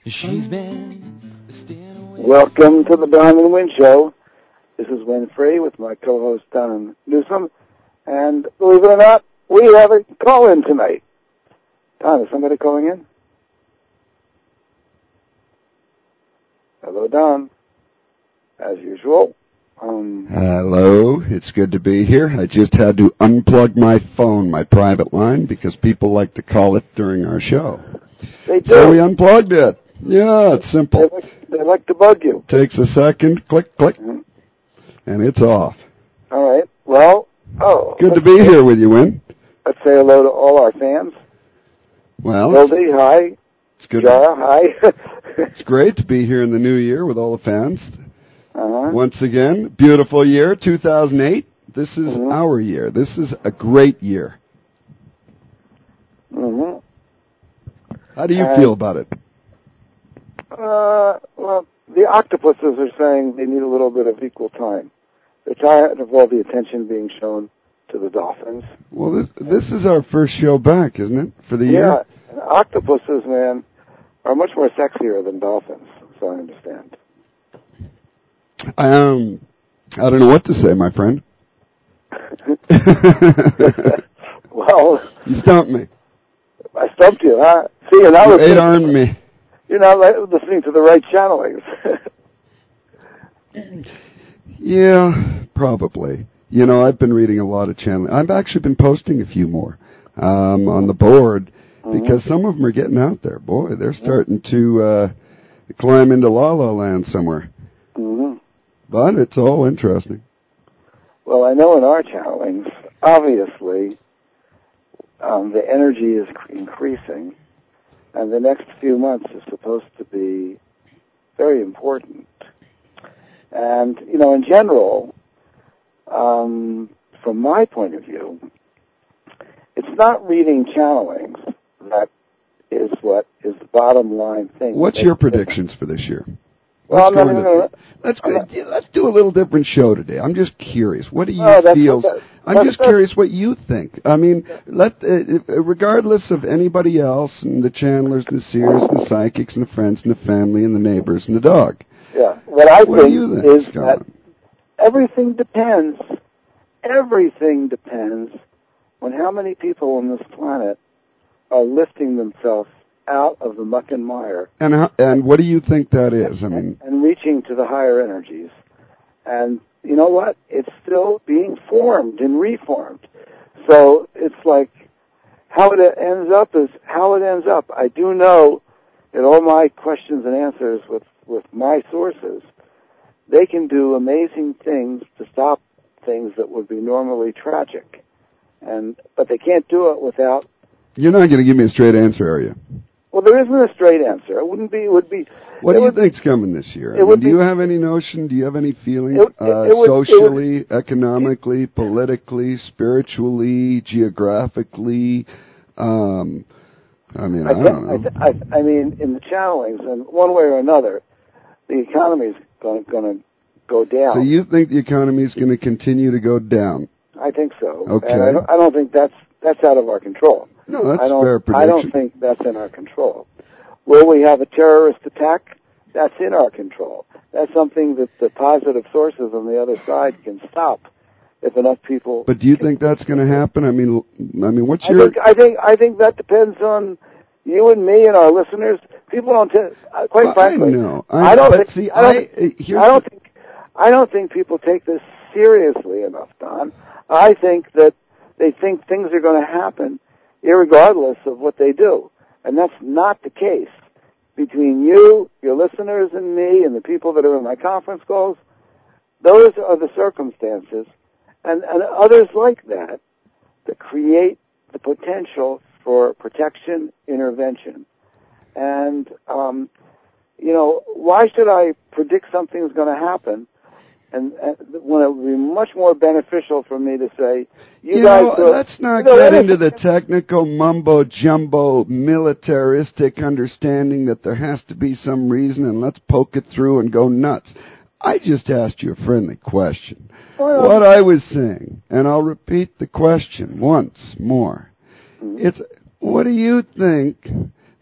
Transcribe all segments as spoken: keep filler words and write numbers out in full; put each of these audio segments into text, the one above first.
She's been staying away. Welcome to the Don and Win Show. This is Win Free with my co-host Don Newsom. And believe it or not, we have a call-in tonight. Don, is somebody calling in? Hello, Don. As usual. Um, Hello, it's good to be here. I just had to unplug my phone, my private line, because people like to call it during our show. They do. So we unplugged it. Yeah, it's simple. They like, they like to bug you. Takes a second, click, click, mm-hmm. and it's off. All right. Well, oh. Good to be here with you, Win. Let's say hello to all our fans. Well, Goldie, hi. It's good. Jara, hi. It's great to be here in the new year with all the fans. Uh-huh. Once again, beautiful year, two thousand eight. This is mm-hmm. our year. This is a great year. Mm-hmm. How do you and, feel about it? Uh, well, the octopuses are saying they need a little bit of equal time. They're tired of all the attention being shown to the dolphins. Well, this this is our first show back, isn't it, for the yeah, year? Yeah, octopuses, man, are much more sexier than dolphins, so I understand. Um, I don't know what to say, my friend. Well, you stumped me. I stumped you, huh? See, and I you was eight-armed me. You're not listening to the right channelings. Yeah, probably. You know, I've been reading a lot of channeling. I've actually been posting a few more um, on the board mm-hmm. because some of them are getting out there. Boy, they're starting to uh, climb into La La Land somewhere. Mm-hmm. But it's all interesting. Well, I know in our channelings, obviously, um, the energy is increasing, and the next few months is supposed to be very important. And, you know, in general, um, from my point of view, it's not reading channelings that is what is the bottom line thing. What's your predictions for this year? Well, let's, no, no, no, no. Let's, go, not, let's do a little different show today. I'm just curious. What do you no, feel? That, I'm just curious what you think. I mean, let uh, regardless of anybody else and the channelers, the seers, the psychics, and the friends, and the family, and the neighbors, and the dog. Yeah. What I what think, do you think is that on? everything depends. Everything depends on how many people on this planet are lifting themselves out of the muck and mire. And how, and what do you think that is? I mean, and reaching to the higher energies. And you know what? It's still being formed and reformed. So it's like how it ends up is how it ends up. I do know that all my questions and answers with, with my sources, they can do amazing things to stop things that would be normally tragic. And but they can't do it without. You're not going to give me a straight answer, are you? Well, there isn't a straight answer. It wouldn't be. It would be. What do you think's coming this year? I mean, do you have any notion? Do you have any feeling? It, it, uh, it would, socially, it would, economically, politically, spiritually, geographically. Um, I mean, I, I don't know. I, I, I mean, in the channelings, and one way or another, the economy is going to go down. So you think the economy is going to continue to go down? I think so. Okay. And I don't, I don't think that's that's out of our control. No, that's I don't, fair prediction. I don't think that's in our control. Will we have a terrorist attack? That's in our control. That's something that the positive sources on the other side can stop if enough people. But do you think that's going to happen? I mean, I mean, what's I your? Think, I think I think that depends on you and me and our listeners. People don't. T- quite well, frankly, I know. I, I don't. But think, see, I don't. I, think, I don't think. I don't think people take this seriously enough, Don. I think that they think things are going to happen irregardless of what they do. And that's not the case. Between you, your listeners, and me, and the people that are in my conference calls, those are the circumstances, and, and others like that, that create the potential for protection, intervention. And, um, you know, why should I predict something is going to happen and, and when it would be much more beneficial for me to say, you, you guys know, do, let's not you know, get into the technical mumbo-jumbo militaristic understanding that there has to be some reason and let's poke it through and go nuts. I just asked you a friendly question. Well, what I was saying, and I'll repeat the question once more. Mm-hmm. It's, what do you think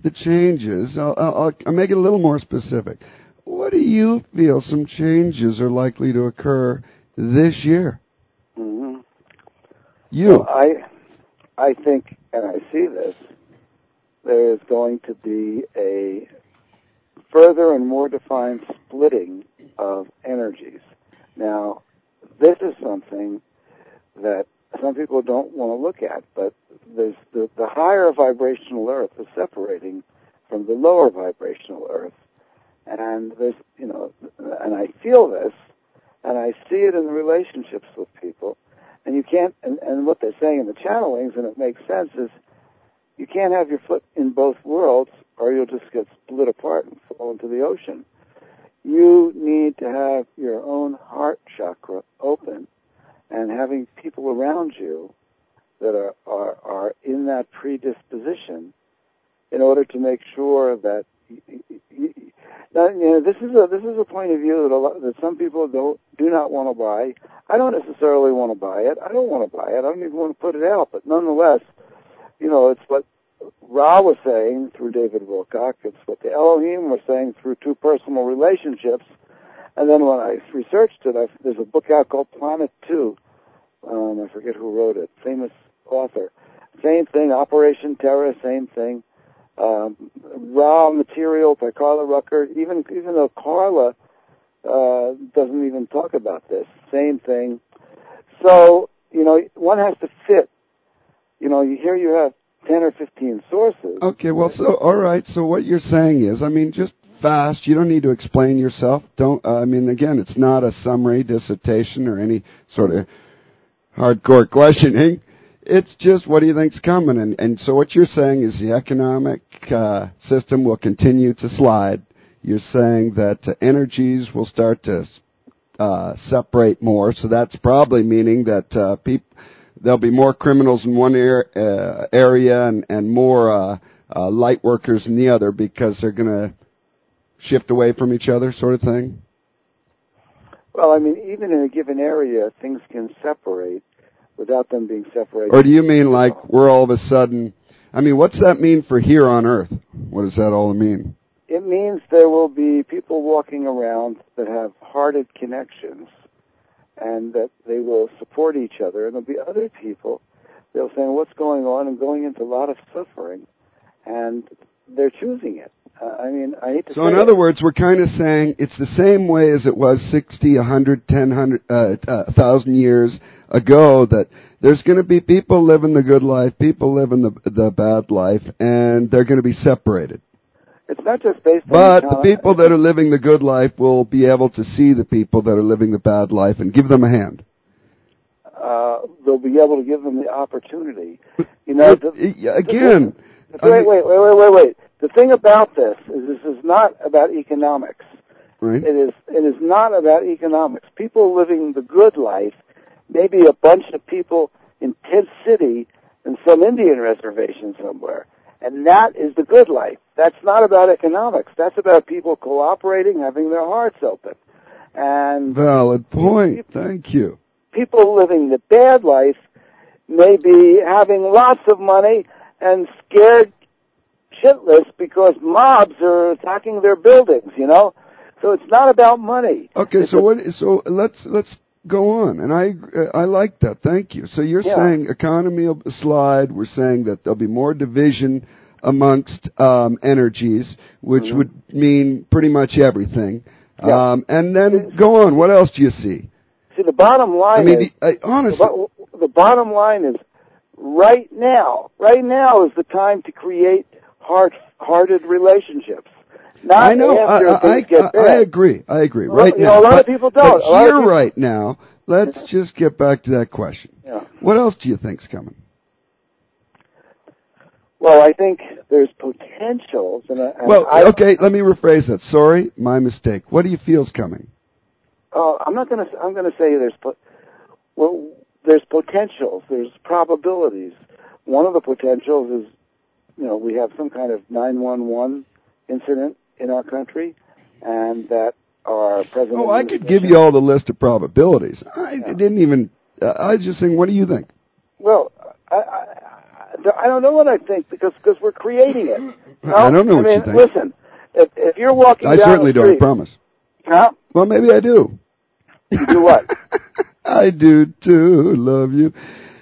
the changes, I'll, I'll, I'll make it a little more specific. What do you feel some changes are likely to occur this year? Mm-hmm. You. Well, I, I think, and I see this, there is going to be a further and more defined splitting of energies. Now, this is something that some people don't want to look at, but there's the, the higher vibrational Earth is separating from the lower vibrational Earth. And there's, you know, and I feel this, and I see it in the relationships with people. And you can't, and, and what they're saying in the channelings, and it makes sense, is you can't have your foot in both worlds, or you'll just get split apart and fall into the ocean. You need to have your own heart chakra open, and having people around you that are, are, are in that predisposition in order to make sure that you, you, now, you know, this is a this is a point of view that a lot, that some people don't do not want to buy. I don't necessarily want to buy it. I don't want to buy it. I don't even want to put it out. But nonetheless, you know, it's what Ra was saying through David Wilcock. It's what the Elohim were saying through two personal relationships. And then when I researched it, I, there's a book out called Planet Two. Um, I forget who wrote it. Famous author. Same thing. Operation Terror. Same thing. Um, Raw Material by Carla Rucker. Even even though Carla uh, doesn't even talk about this, same thing. So you know, one has to fit. You know, you here you have ten or fifteen sources. Okay, well, so all right. So what you're saying is, I mean, just fast. You don't need to explain yourself. Don't. Uh, I mean, again, it's not a summary dissertation or any sort of hardcore questioning. It's just, what do you think's coming? And, and so what you're saying is the economic uh, system will continue to slide. You're saying that uh, energies will start to uh, separate more. So that's probably meaning that uh, peop- there'll be more criminals in one er- uh, area and, and more uh, uh, light workers in the other because they're going to shift away from each other, sort of thing? Well, I mean, even in a given area, things can separate without them being separated. Or do you mean like we're all of a sudden, I mean, what's that mean for here on Earth? What does that all mean? It means there will be people walking around that have hearted connections and that they will support each other. And there'll be other people, they'll say, what's going on, and going into a lot of suffering. And they're choosing it. Uh, I mean, I hate to So say in other it. words, we're kind of saying it's the same way as it was sixty, one hundred, ten, one hundred, uh, uh, one thousand years ago, that there's going to be people living the good life, people living the the bad life, and they're going to be separated. It's not just based on... But the people that are living the good life will be able to see the people that are living the bad life and give them a hand. Uh, they'll be able to give them the opportunity. You know, the, again... The, the, wait, wait, wait, wait, wait, wait. The thing about this is this is not about economics. Right. It is it is not about economics. People living the good life, maybe a bunch of people in Tent City in some Indian reservation somewhere. And that is the good life. That's not about economics. That's about people cooperating, having their hearts open. And valid point. Thank you. People living the bad life may be having lots of money and scared shitless because mobs are attacking their buildings, you know? So it's not about money. Okay, it's so a, what so let's let's go on. And I uh, I like that. Thank you. So you're yeah. saying economy will slide. We're saying that there'll be more division amongst um, energies, which mm-hmm. would mean pretty much everything. Yeah. Um, and then go on. What else do you see? See, the bottom line I mean, is... the, uh, honestly... The, the bottom line is, right now, right now is the time to create heart-hearted relationships. Not I know. after I, I, things get I, bad. I agree. I agree. Well, right you now. know, a lot but, of people don't. But a lot here, of people, right now, let's yeah. just get back to that question. Yeah. What else do you think's coming? Well, I think there's potentials. And, and well, I, okay, let me rephrase that. Sorry, my mistake. What do you feel's coming? Uh, I'm not going to. I'm going to say there's. Well, there's potentials. There's probabilities. One of the potentials is, you know, we have some kind of nine one one incident in our country, and that our president. Oh, I could give you all the list of probabilities. I yeah. didn't even. Uh, I was just saying, what do you think? Well, I, I, I don't know what I think because because we're creating it. No? I don't know I what mean, you think. Listen, if if you're walking I down certainly the don't, street, I promise. huh? Well, maybe I do. You do what? I do too. Love you.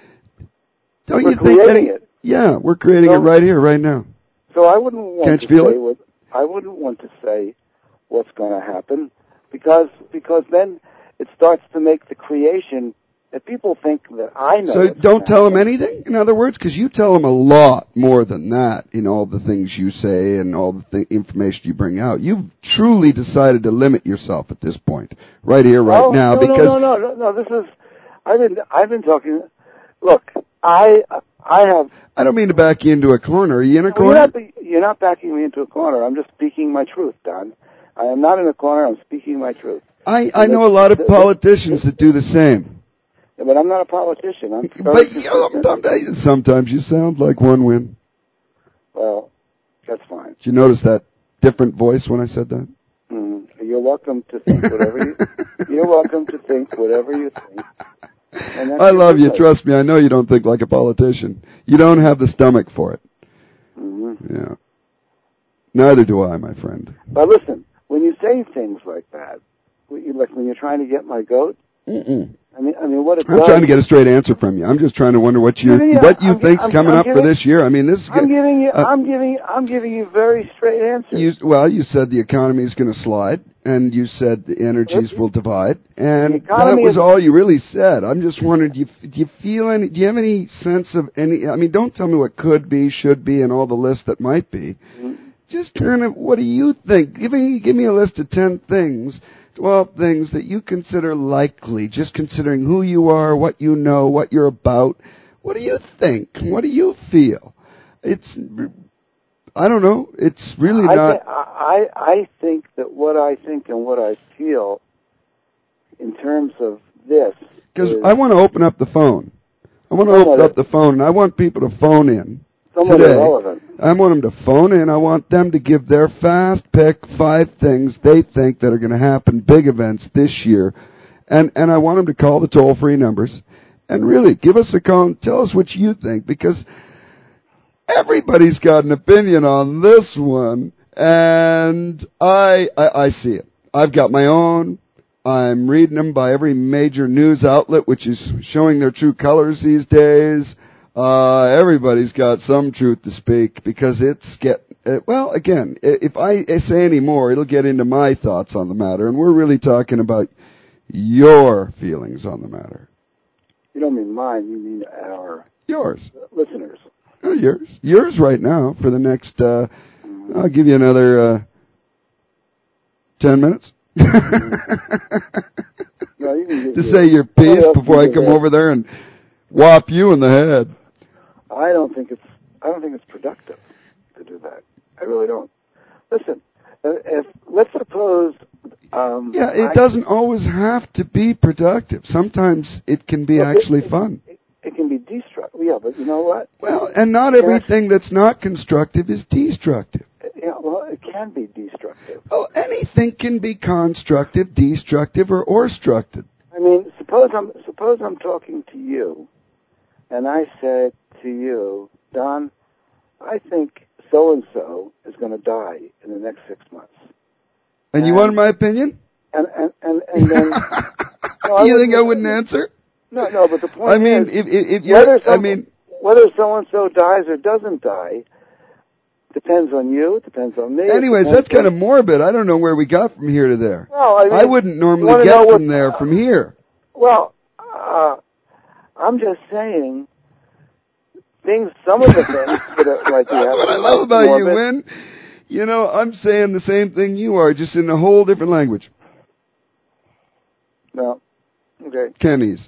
Don't We're you think? creating Any, it. yeah, we're creating So, it right here, right now. So I wouldn't want Can't to you feel say it? what I wouldn't want to say what's going to happen because because then it starts to make the creation. If people think that I know, So what's don't gonna tell them happen, anything, in other words, because you tell them a lot more than that in all the things you say and all the th- information you bring out. You've truly decided to limit yourself at this point, right here, right no, now, no, because no, no, no, no, no. This is I've been I've been talking. Look, I I have. I don't mean to back you into a corner. Are you in a Well, corner? you're, not, you're not backing me into a corner. I'm just speaking my truth, Don. I am not in a corner. I'm speaking my truth. I, I know a lot of politicians that do the same. Yeah, but I'm not a politician. I'm But you know, sometimes, sometimes you sound like one win. Well, that's fine. Did you notice that different voice when I said that? Mm. You're welcome to think whatever you. You're welcome to think whatever you think. And that's I your love you. business. Trust me. I know you don't think like a politician. You don't have the stomach for it. Mm-hmm. Yeah. Neither do I, my friend. But listen, when you say things like that, when you- like when you're trying to get my goat, Mm-mm. I mean, I mean, what it I'm does. trying to get a straight answer from you. I'm just trying to wonder what you giving you- what you I'm gi- think's I'm- coming I'm up for giving- this year. I mean, this. I'm giving you. Uh, I'm giving. I'm giving you very straight answers. You, well, you said the economy is going to slide, and you said the energies will divide, and The that economy was is- all you really said. I'm just wondering, do you, do you feel any? Do you have any sense of any? I mean, don't tell me what could be, should be, and all the list that might be. Mhm. Just kind of, what do you think? Give me, give me a list of ten things, twelve things that you consider likely. Just considering who you are, what you know, what you're about. What do you think? What do you feel? It's. I don't know. It's really I not. Think, I I think that what I think and what I feel in terms of this Because is I want to open up the phone. I want to Somewhat open up the phone, and I want people to phone in somewhat today. irrelevant. I want them to phone in. I want them to give their fast pick five things they think that are going to happen, big events this year, and and I want them to call the toll free numbers and really give us a call and tell us what you think, because everybody's got an opinion on this one, and I, I I see it. I've got my own. I'm reading them by every major news outlet, which is showing their true colors these days. Uh, everybody's got some truth to speak, because it's get uh, well. Again, if I say any more, it'll get into my thoughts on the matter, and we're really talking about your feelings on the matter. You don't mean mine. You mean our Yours. listeners. Oh, yours. Yours right now for the next, uh, I'll give you another uh, ten minutes. No, you can To get say your piece else before I can do come that. over there and whop you in the head. I don't think it's. I don't think it's productive to do that. I really don't. Listen, uh, if let's suppose. Um, Yeah, it I, doesn't always have to be productive. Sometimes it can be Look, it- actually it- fun. It, it can be destructive. Yeah, but you know what? Well, and not Yes. everything that's not constructive is destructive. Yeah, well, it can be destructive. Oh, anything can be constructive, destructive, or or-structed. I mean, suppose I'm suppose I'm talking to you, and I said to you, Don, I think so and so is going to die in the next six months. And you And- wanted my opinion? And and and, and then no, I you think I wouldn't- wouldn't answer? no, no. But the point I mean, is, if if, if whether you're, I some, mean, whether so and so dies or doesn't die depends on you. It depends on me. it anyways, depends that's kind on- of morbid. I don't know where we got from here to there. Well, I, mean, I wouldn't you normally wanna get know from what- there from here. Well, uh, I'm just saying things. Some of the things that are, might be That's what I happening love might about be you, morbid. Win. You know, I'm saying the same thing you are, just in a whole different language. No, okay. Kenny's.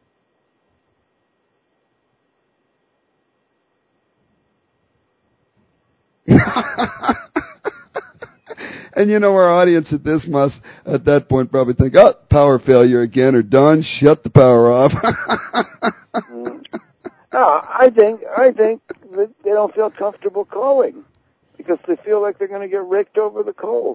And you know, our audience at this must, at that point, probably think, oh, power failure again, or Don, shut the power off. Mm. No, I think I think that they don't feel comfortable calling because they feel like they're going to get raked over the coals.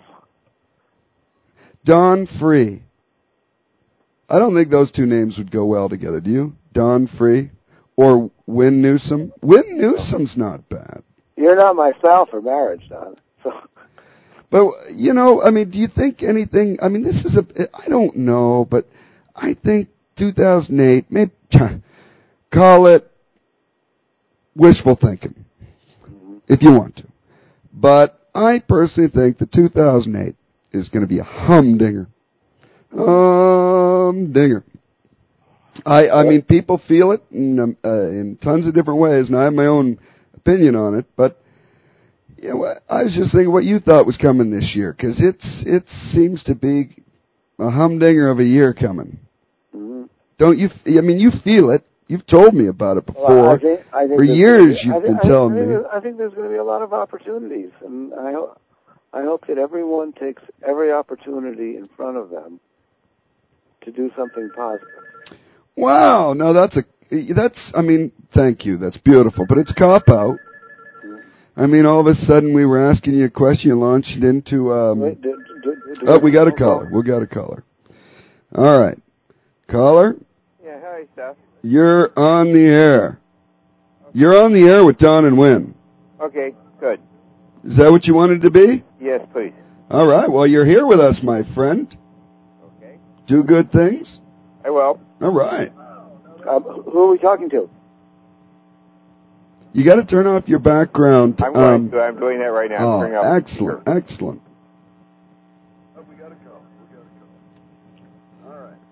Don Free. I don't think those two names would go well together, do you? Don Free? Or Win Newsom. Win Newsom's not bad. You're not my style for marriage, Don. So. But, you know, I mean, do you think anything, I mean, this is a, I don't know, but I think two thousand eight, maybe, call it wishful thinking, if you want to. But I personally think that two thousand eight is going to be a humdinger. Humdinger. I, I mean, people feel it in, um, uh, in tons of different ways, and I have my own opinion on it, but you know, I was just thinking what you thought was coming this year, because it's it seems to be a humdinger of a year coming. Mm-hmm. Don't you? I mean, you feel it. You've told me about it before. Well, I think, I think For years, be, you've think, been I telling think, me. I think there's going to be a lot of opportunities, and I hope I hope that everyone takes every opportunity in front of them to do something positive. Wow, no, that's a that's. I mean, thank you. That's beautiful, but it's cop out. I mean, all of a sudden we were asking you a question, you launched it into. Um, Wait, do, do, do, oh, we got a caller. We got a caller. All right, caller. Yeah, hi, Seth. You're on the air. Okay. You're on the air with Don and Win. Okay, good. Is that what you wanted to be? Yes, please. All right. Well, you're here with us, my friend. Okay. Do good things. I will. All right. Uh, who are we talking to? You got to turn off your background. I'm going um, to. I'm doing that right now. Oh, I'm up excellent, speaker. excellent. Oh, we got to go. We got to go. All right.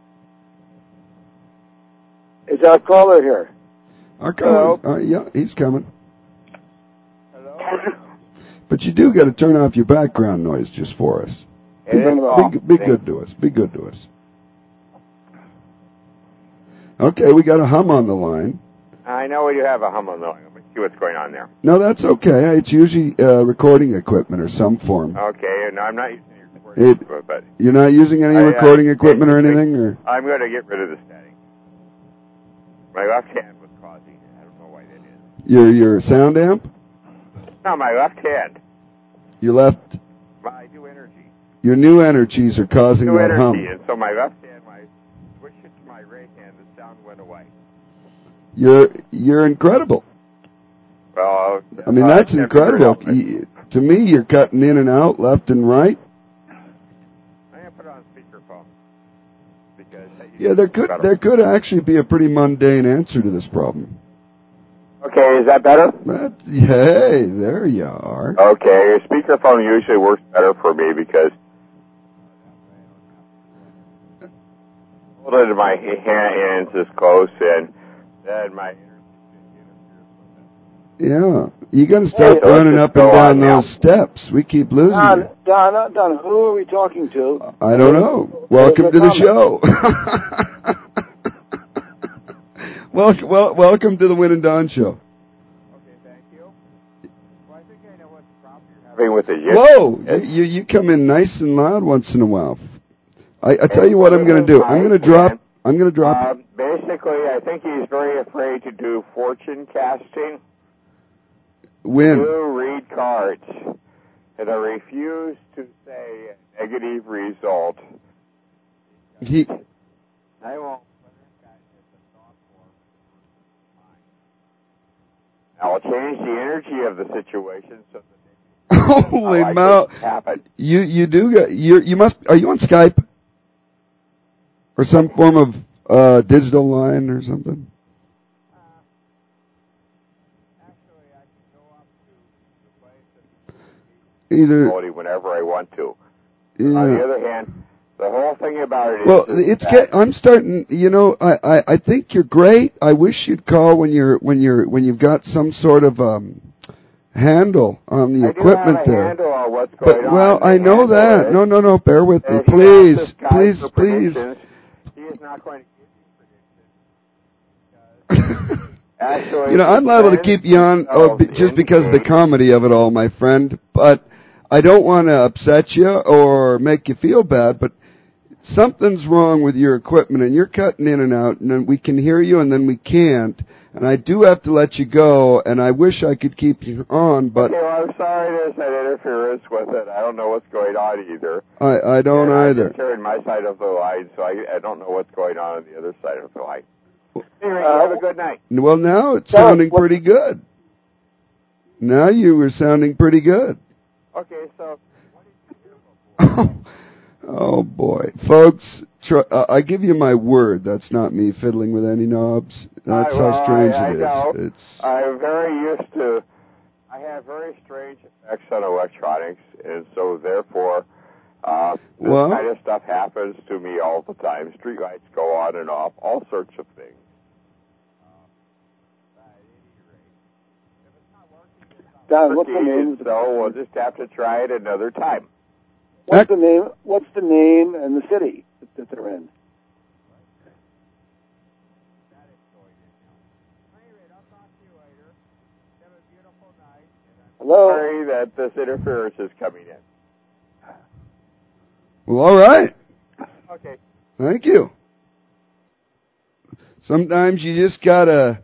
Is our caller here? Our caller, uh, yeah, he's coming. Hello. But you do got to turn off your background noise just for us. It is off. Be, be good to us. Be good to us. Okay, we got a hum on the line. I know you have a hum on the line. Let's see what's going on there. No, that's okay. It's usually uh, recording equipment or some form. Okay, and I'm not using your recording it, equipment, but you're not using any I, recording I, equipment or anything, or I'm going to get rid of the static. My left hand was causing it. I don't know why that is. your your sound amp. No, my left hand. Your left. My new energy. Your new energies are causing new that energy, hum. And so my left hand, my switch it to my right hand, the sound went away. You're you're incredible. Well, I mean, uh, that's incredible. You, to me, you're cutting in and out, left and right. I'm gonna put it on speakerphone because yeah, there could better. there could actually be a pretty mundane answer to this problem. Okay, is that better? That, hey, there you are. Okay, speakerphone usually works better for me because hold it in my hands this close and then my. Yeah, you got to stop hey, running up and down those now. steps. We keep losing Don, you. Don, Don, who are we talking to? I don't know. Welcome to the show. welcome, well, welcome to the Win and Don show. Okay, thank you. Well, I think I know what the problem you're having with the Whoa, you, you you come in nice and loud once in a while. I, I tell you what I'm going to do. I'm going to drop. I'm going to drop. Uh, basically, I think he's very afraid to do fortune casting. Win. To read cards. And I refuse to say a negative result. He. I won't. I'll change the energy of the situation so that they holy mout! You you do got you you must are you on Skype or some form of uh, digital line or something? Either whenever I want to. Yeah. On the other hand, the whole thing about it is well, it's get, I'm starting. You know, I, I, I think you're great. I wish you'd call when you're when you're when you've got some sort of um, handle on the I equipment do have a there. handle on what's But going well, on. I know that. Is, no, no, no. Bear with me, if please, please, please, please. He is not going to give you predictions. Actually, you know, I'm liable to keep you on oh, b- just because of the comedy of it all, my friend. But I don't want to upset you or make you feel bad, but something's wrong with your equipment, and you're cutting in and out, and then we can hear you, and then we can't. And I do have to let you go, and I wish I could keep you on, but... Okay, well, I'm sorry there's that interference with it. I don't know what's going on either. I, I don't and either. I'm just hearing my side of the line, so I, I don't know what's going on on the other side of the line. Anyway, Uh, have a good night. Well, now it's Tell us sounding what- pretty good. Now you were sounding pretty good. Okay, so Oh boy, folks! Try, uh, I give you my word. That's not me fiddling with any knobs. That's I, well, how strange I, I it is. know. It's I'm very used to. I have very strange effects on electronics, and so therefore, uh, this Well- kind of stuff happens to me all the time. Streetlights go on and off, all sorts of things. Don, what's the name? Of the, So we'll just have to try it another time. what's the name? What's the name and the city that they're in? Hello. Sorry that this interference is coming in. well, all right. Okay. Thank you. Sometimes you just gotta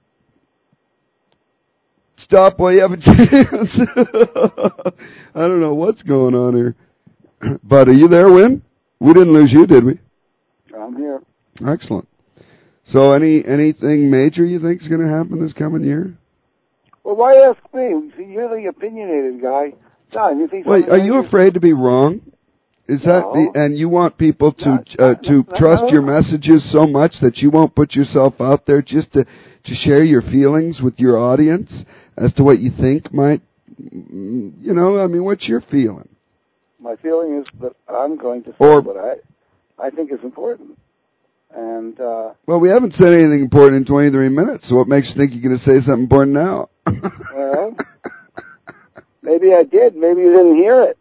stop while you have a chance. I don't know what's going on here. But are you there, Win? We didn't lose you, did we? I'm here. Excellent. So any anything major you think is going to happen this coming year? Well, why ask me? You're the opinionated guy. Don, you think? Wait, something are you major- afraid to be wrong? Is that No. the, and you want people to Not- uh, not- to not- trust no. your messages so much that you won't put yourself out there just to to share your feelings with your audience as to what you think might, mm, you know, I mean, what's your feeling? My feeling is that I'm going to say Or- what I I think is important, and uh, Well, we haven't said anything important in twenty-three minutes, so what makes you think you're going to say something important now? well, maybe I did. Maybe you didn't hear it.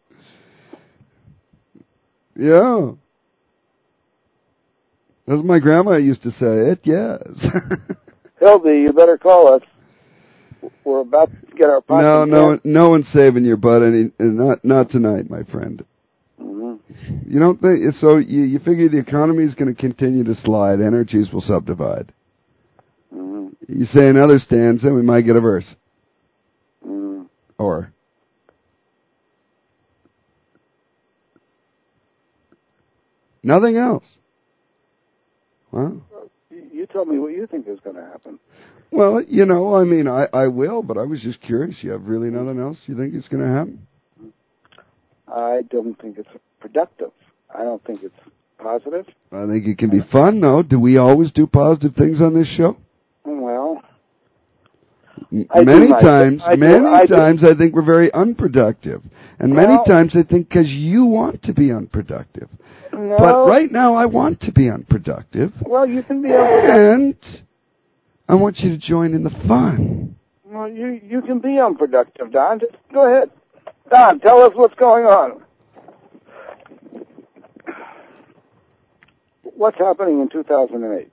Yeah. As my grandma used to say it, yes. Hildy, you better call us. We're about to get our no, podcast. no, no one's saving your butt, any, not not tonight, my friend. Mm-hmm. You don't think so? You you figure the economy is going to continue to slide, energies will subdivide. Mm-hmm. You say another stanza, we might get a verse, Mm-hmm. or nothing else. Wow. You, you tell me what you think is going to happen. Well, you know, I mean, I, I will, but I was just curious. You have really nothing else you think is going to happen? I don't think it's productive. I don't think it's positive. I think it can be fun, though. Do we always do positive things on this show? Well, M- I do many my- times, I do- many I do. times, I think we're very unproductive, and many Well- times I think because you want to be unproductive. no. But right now, I want to be unproductive, Well, you can be unproductive. and I want you to join in the fun. Well, you you can be unproductive, Don. Just go ahead. Don, tell us what's going on. What's happening in two thousand eight?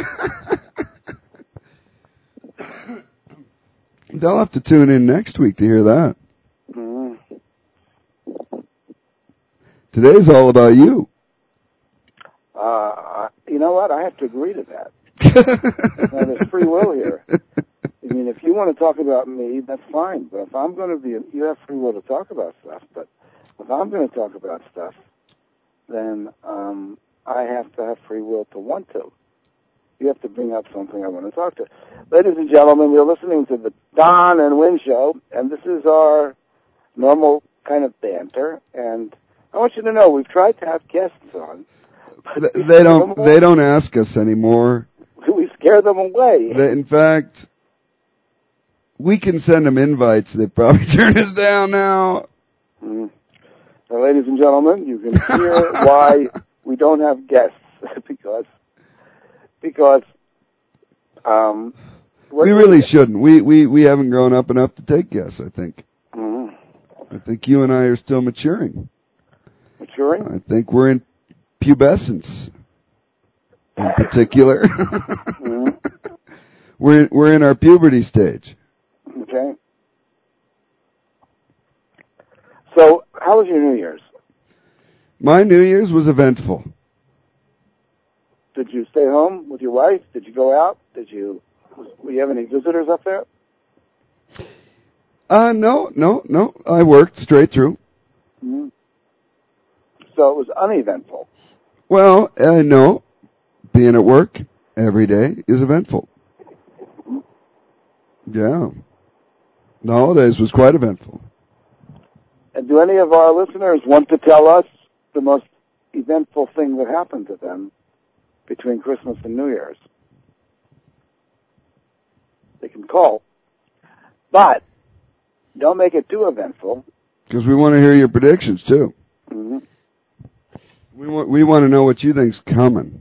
They'll have to tune in next week to hear that. Mm-hmm. Today's all about you. Uh, you know what? I have to agree to that. Now, there's free will here. I mean, if you want to talk about me, that's fine. But if I'm going to be, you have free will to talk about stuff. But if I'm going to talk about stuff, then um, I have to have free will to want to. You have to bring up something I want to talk to. Ladies and gentlemen, we're listening to the Don and Win Show, and this is our normal kind of banter. And I want you to know we've tried to have guests on. but we They scare don't. them They away. don't ask us anymore. We scare them away. They, in fact, we can send them invites. They probably turn us down now. Mm. Now, ladies and gentlemen, you can hear why we don't have guests because because um, We really shouldn't. We, we we haven't grown up enough to take guests. I think. Mm. I think you and I are still maturing. Maturing. I think we're in pubescence, in particular. Mm. We're in, we're in our puberty stage. Okay. So, how was your New Year's? My New Year's was eventful. Did you stay home with your wife? Did you go out? Did you? Were you have any visitors up there? Uh, no, no, no. I worked straight through. Mm. So it was uneventful. Well, uh, no, being at work. every day is eventful. Yeah. The holidays was quite eventful. And do any of our listeners want to tell us the most eventful thing that happened to them between Christmas and New Year's? They can call. But don't make it too eventful. Because we want to hear your predictions, too. Mm-hmm. We want, we want to know what you think's coming.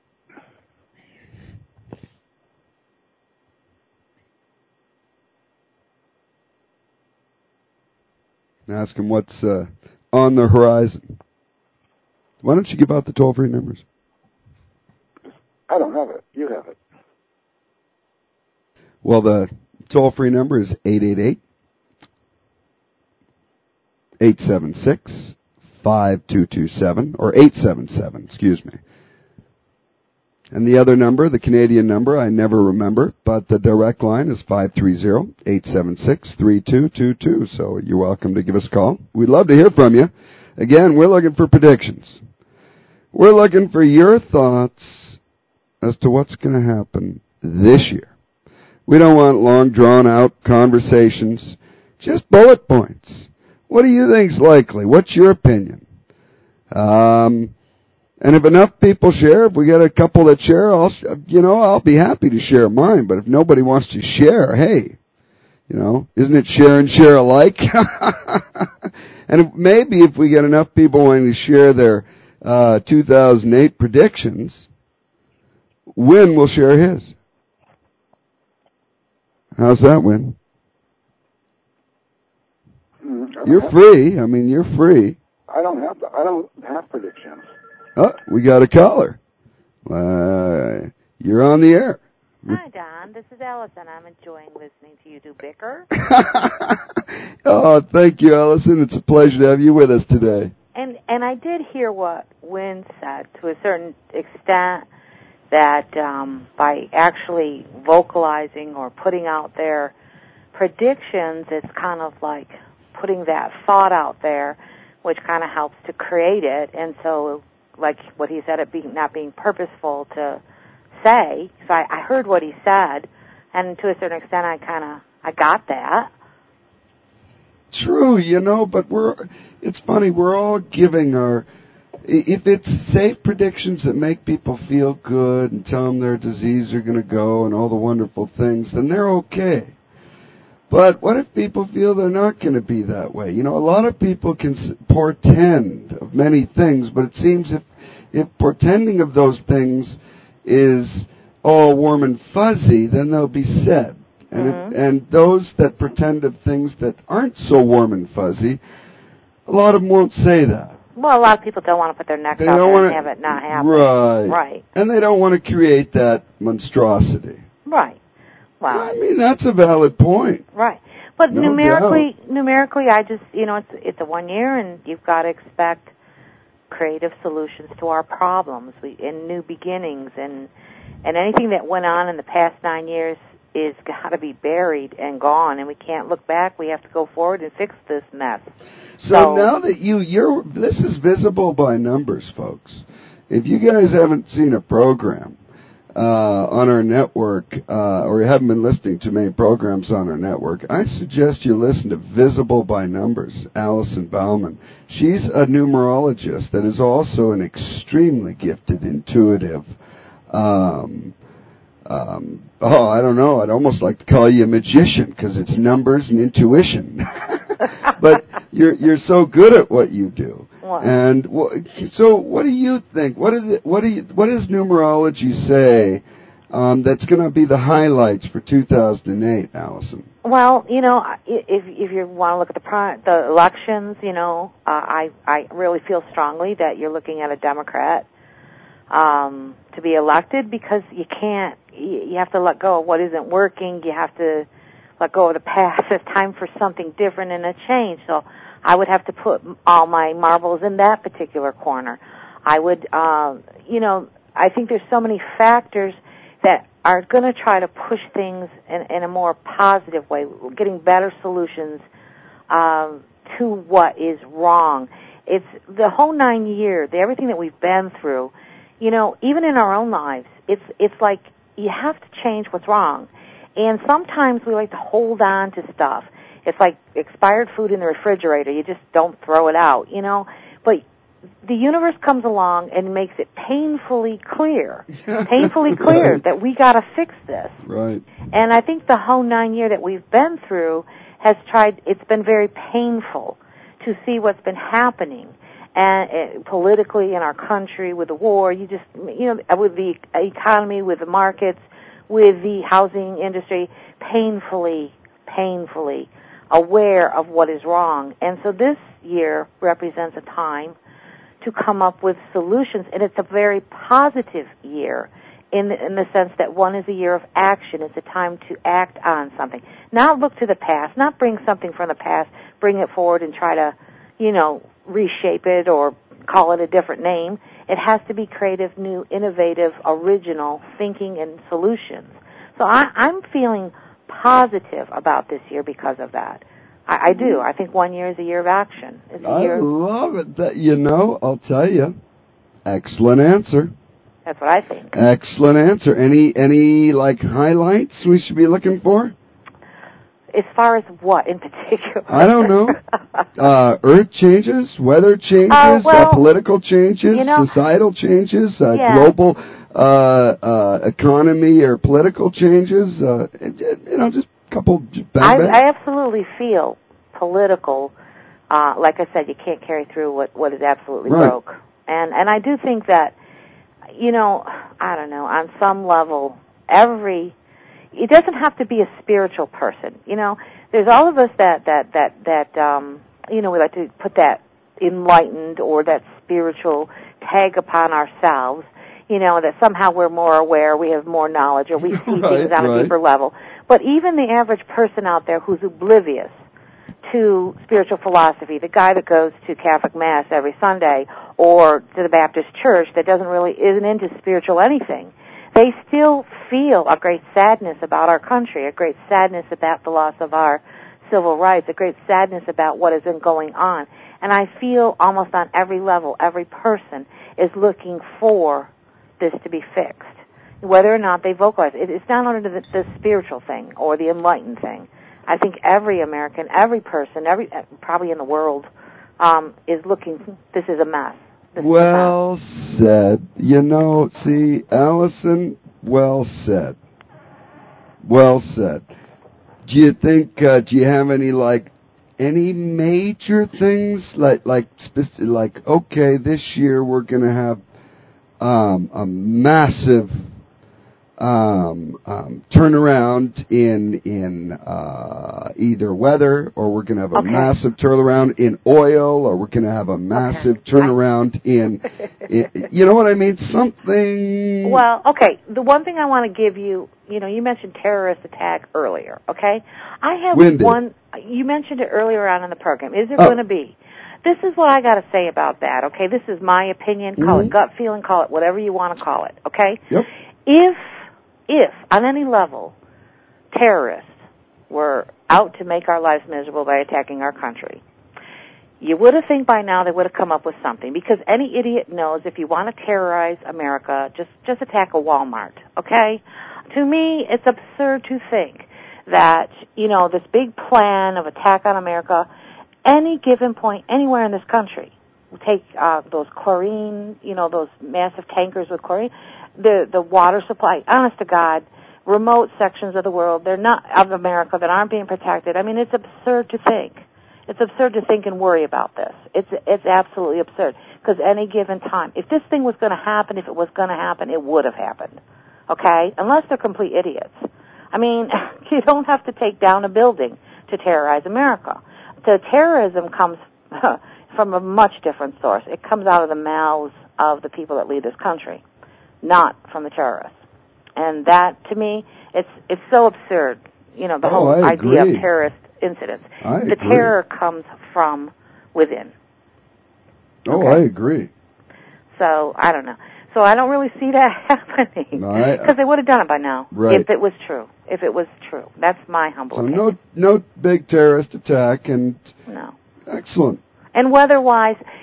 Ask them what's uh, on the horizon. Why don't you give out the toll-free numbers? I don't have it. You have it. Well, the toll-free number is eight eight eight, eight seven six, five two two seven, or eight seven seven, excuse me. And the other number, the Canadian number, I never remember, but the direct line is five three zero, eight seven six, three two two two. So you're welcome to give us a call. We'd love to hear from you. Again, we're looking for predictions. We're looking for your thoughts as to what's going to happen this year. We don't want long, drawn-out conversations, just bullet points. What do you think's likely? What's your opinion? Um... And if enough people share, if we get a couple that share, I'll, you know, I'll be happy to share mine. But if nobody wants to share, hey, you know, isn't it share and share alike? And if, maybe if we get enough people wanting to share their uh, two thousand eight predictions, Win will share his. How's that, Win? Mm, you're free. I mean, you're free. I don't have. I don't have predictions. Oh, we got a caller. Uh, you're on the air. Hi, Don. This is Allison. I'm enjoying listening to you do bicker. Oh, thank you, Allison. It's a pleasure to have you with us today. And and I did hear what Wynn said to a certain extent, that um, by actually vocalizing or putting out their predictions, it's kind of like putting that thought out there, which kind of helps to create it. And so, like what he said, it being not being purposeful to say. So I, I heard what he said, and to a certain extent, I kind of I got that. True, you know, but we're it's funny. We're all giving our if it's safe predictions that make people feel good and tell them their disease are going to go and all the wonderful things, then they're okay. But what if people feel they're not going to be that way? You know, a lot of people can portend of many things, but it seems if if portending of those things is all warm and fuzzy, then they'll be said. And Mm-hmm. if, and those that pretend of things that aren't so warm and fuzzy, a lot of them won't say that. Well, a lot of people don't want to put their necks They out don't there wanna, and have it not happen. Right. Right. And they don't want to create that monstrosity. Right. Well, I mean, that's a valid point. right. But No numerically, numerically, I just, you know, it's it's a one year, and you've got to expect creative solutions to our problems, we, and new beginnings, and and anything that went on in the past nine years is got to be buried and gone, and we can't look back. We have to go forward and fix this mess. So, so now that you, you're, this is visible by numbers, folks. If you guys haven't seen a program uh, on our network, uh, or you haven't been listening to many programs on our network, I suggest you listen to Visible by Numbers, Alison Bauman. She's a numerologist that is also an extremely gifted, intuitive, um, Um, oh, I don't know. I'd almost like to call you a magician because it's numbers and intuition. But you're you're so good at what you do. What? And wh- so, what do you think? What is it, what do you, what does numerology say um, that's going to be the highlights for two thousand eight, Allison? Well, you know, if if you want to look at the pri- the elections, you know, uh, I I really feel strongly that you're looking at a Democrat um, to be elected, because you can't. You have to let go of what isn't working. You have to let go of the past. It's time for something different and a change. So I would have to put all my marbles in that particular corner. I would, uh, you know, I think there's so many factors that are going to try to push things in, in a more positive way, getting better solutions um, to what is wrong. It's the whole nine years, everything that we've been through. You know, even in our own lives, it's it's like you have to change what's wrong. And sometimes we like to hold on to stuff. It's like expired food in the refrigerator. You just don't throw it out, you know. But the universe comes along and makes it painfully clear, painfully clear Right. that we got to fix this. Right. And I think the whole nine year that we've been through has tried, it's been very painful to see what's been happening and uh, politically in our country with the war, you just, you know, with the economy, with the markets, with the housing industry, painfully, painfully aware of what is wrong. And so this year represents a time to come up with solutions, and it's a very positive year in the, in the sense that one is a year of action. It's a time to act on something. Not look to the past, not bring something from the past, bring it forward and try to, you know, reshape it or call it a different name. It has to be creative, new, innovative, original thinking and solutions. So I, I'm feeling positive about this year because of that. I, I do. I think one year is a year of action. It's a I year. love it. That, you know, I'll tell you, excellent answer. That's what I think. Excellent answer. Any any like highlights we should be looking for? As far as what in particular? I don't know. Uh, earth changes, weather changes, Uh, well, uh, political changes, you know, societal changes, uh, yeah. global uh, uh, economy or political changes. Uh, you know, just a couple. Bang, I, bang. I absolutely feel political. Uh, like I said, you can't carry through what, what is absolutely Right. broke. And and I do think that, you know, I don't know, on some level, every, it doesn't have to be a spiritual person. You know, there's all of us that, that, that, that um, you know, we like to put that enlightened or that spiritual tag upon ourselves, you know, that somehow we're more aware, we have more knowledge, or we see Right, things on right. a deeper level. But even the average person out there who's oblivious to spiritual philosophy, the guy that goes to Catholic Mass every Sunday or to the Baptist church that doesn't really, isn't into spiritual anything, they still feel a great sadness about our country, a great sadness about the loss of our civil rights, a great sadness about what has been going on. And I feel almost on every level, every person is looking for this to be fixed, whether or not they vocalize it. It's not only the, the spiritual thing or the enlightened thing. I think every American, every person, every probably in the world, um, is looking, this is a mess. This Well is a mess. said. You know, see, Allison, well said. Well said. Do you think, uh, do you have any, like, any major things, like, like, speci- like, okay, this year we're going to have um, a massive um, um, turnaround in in uh, either weather, or we're going to have a Okay. massive turnaround in oil, or we're going to have a massive Okay. turnaround in, in, you know what I mean? Something. Well, okay, the one thing I want to give you, you know, you mentioned terrorist attack earlier, okay? I have When did? one, you mentioned it earlier on in the program. Is there Oh. going to be? This is what I got to say about that, okay? This is my opinion. Call Mhm. it gut feeling, call it whatever you want to call it, okay? Yep. If, if, on any level, terrorists were out to make our lives miserable by attacking our country, you would have think by now they would have come up with something, because any idiot knows if you want to terrorize America, just, just attack a Walmart, okay? To me, it's absurd to think that, you know, this big plan of attack on America, any given point anywhere in this country, take uh, those chlorine, you know, those massive tankers with chlorine, the the water supply, honest to God, remote sections of the world, they're not, of America, that aren't being protected. I mean, it's absurd to think. It's absurd to think and worry about this. It's it's absolutely absurd, because any given time, if this thing was going to happen, if it was going to happen, it would have happened, okay? Unless they're complete idiots. I mean, you don't have to take down a building to terrorize America. The terrorism comes from a much different source. It comes out of the mouths of the people that lead this country, not from the terrorists. And that, to me, it's it's so absurd. You know, the Oh, whole I idea agree. of terrorist incidents. I the agree. terror comes from within. Oh, Okay. I agree. So, I don't know. So I don't really see that happening. No, I- Because they would have done it by now. Right. If it was true. If it was true. That's my humble So opinion. no, no big terrorist attack, and No. excellent. And weather-wise,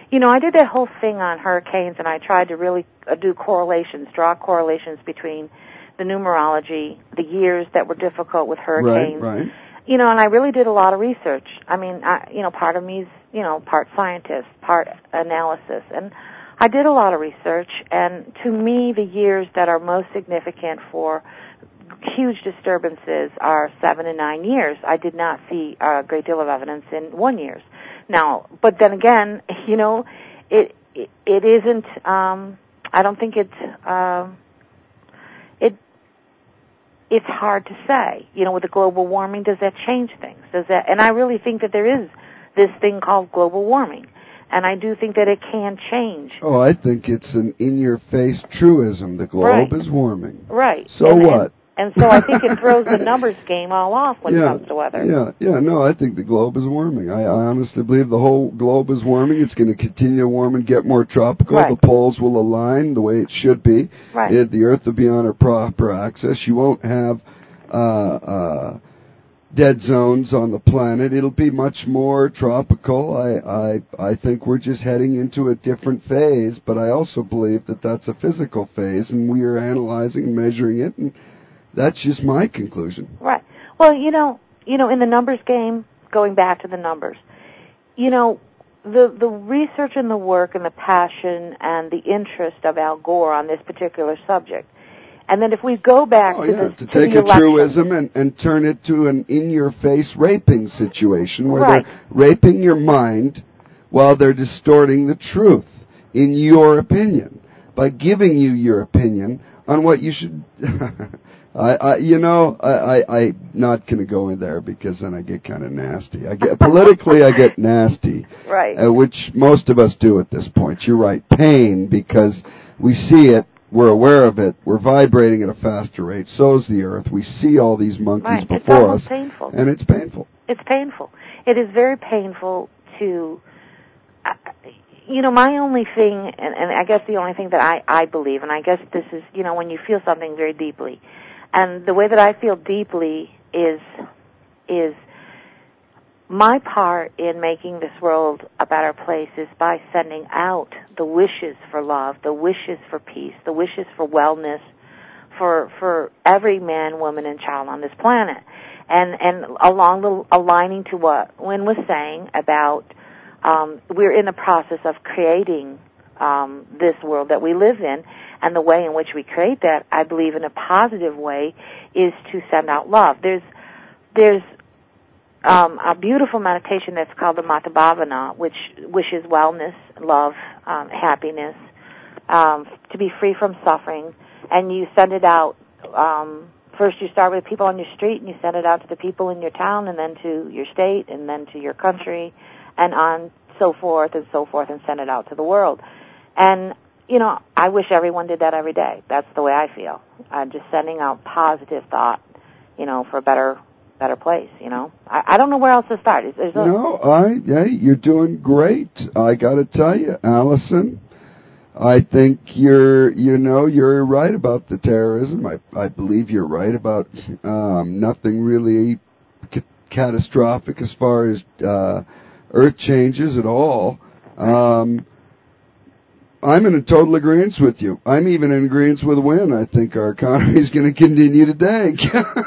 you know, I did that whole thing on hurricanes, and I tried to really uh, do correlations, draw correlations between the numerology, the years that were difficult with hurricanes. Right, right. You know, and I really did a lot of research. I mean, I, you know, part of me's, you know, part scientist, part analysis. And I did a lot of research, and to me, the years that are most significant for huge disturbances are seven and nine years. I did not see a great deal of evidence in one years. Now, but then again, you know, it it, it isn't, um, I don't think it's, uh, it, it's hard to say. You know, with the global warming, does that change things? Does that? And I really think that there is this thing called global warming, and I do think that it can change. Oh, I think it's an in-your-face truism. The globe Right. is warming. Right. So and, what? And, and so I think it throws the numbers game all off when yeah, it comes to weather. Yeah, yeah. No, I think the globe is warming. I, I honestly believe the whole globe is warming. It's going to continue to warm and get more tropical. Right. The poles will align the way it should be. Right. It, the Earth will be on her proper axis. You won't have uh, uh, dead zones on the planet. It'll be much more tropical. I, I, I think we're just heading into a different phase, but I also believe that that's a physical phase, and we are analyzing and measuring it, and that's just my conclusion. Right. Well, you know, you know, in the numbers game, going back to the numbers, you know, the the research and the work and the passion and the interest of Al Gore on this particular subject, and then if we go back oh, to, yeah, the, to to take the a election, truism and, and turn it to an in-your-face raping situation where right. they're raping your mind while they're distorting the truth in your opinion by giving you your opinion on what you should... I, I, you know, I, I, I'm not going to go in there because then I get kind of nasty. I get politically, I get nasty, right? Uh, which most of us do at this point. You're right, pain, because we see it, we're aware of it, we're vibrating at a faster rate. So's the Earth. We see all these monkeys right. before it's almost us, painful. and it's painful. It's painful. It is very painful to. Uh, You know, my only thing, and, and I guess the only thing that I, I believe, and I guess this is, you know, when you feel something very deeply, and the way that I feel deeply is, is my part in making this world a better place is by sending out the wishes for love, the wishes for peace, the wishes for wellness for, for every man, woman, and child on this planet. And, and along the, aligning to what Wynn was saying about Um, we're in the process of creating um, this world that we live in, and the way in which we create that, I believe, in a positive way, is to send out love. There's there's um, a beautiful meditation that's called the Mata Bhavana, which wishes wellness, love, um, happiness, um, to be free from suffering, and you send it out. Um, first, you start with people on your street, and you send it out to the people in your town, and then to your state, and then to your country, and on so forth and so forth, and send it out to the world. And, you know, I wish everyone did that every day. That's the way I feel. Uh, just sending out positive thought, you know, for a better better place, you know. I, I don't know where else to start. Is, is no, I, hey, you're doing great. I got to tell you, Allison, I think you're, you know, you're right about the terrorism. I, I believe you're right about um, nothing really ca- catastrophic as far as... Uh, Earth changes at all. Um, I'm in a total agreement with you. I'm even in agreement with Wynn. I think our economy is going to continue to tank.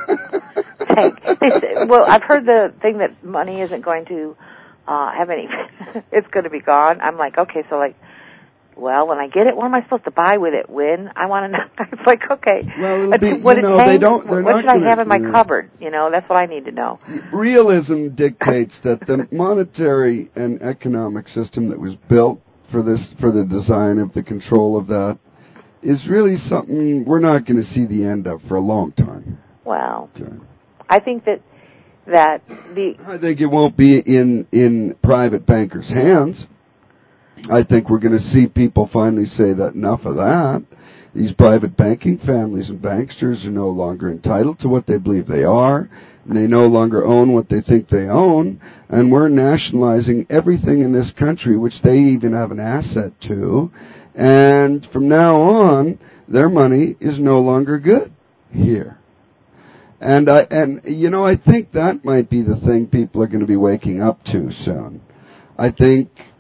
Well, I've heard the thing that money isn't going to uh, have any. It's going to be gone. I'm like, okay, so like, well, when I get it, what am I supposed to buy with it? Wynn? I want to know. It's like, okay, well, it'll be, what you know, it they don't. What not should I gonna, have in my yeah. cupboard? You know, that's what I need to know. Realism dictates that the monetary and economic system that was built for this, for the design of the control of that, is really something we're not going to see the end of for a long time. Well, okay. I think that that the. I think it won't be in in private bankers' hands. I think we're going to see people finally say that enough of that. These private banking families and banksters are no longer entitled to what they believe they are, and they no longer own what they think they own, and we're nationalizing everything in this country, which they even have an asset to, and from now on, their money is no longer good here. And, I, and you know, I think that might be the thing people are going to be waking up to soon. I think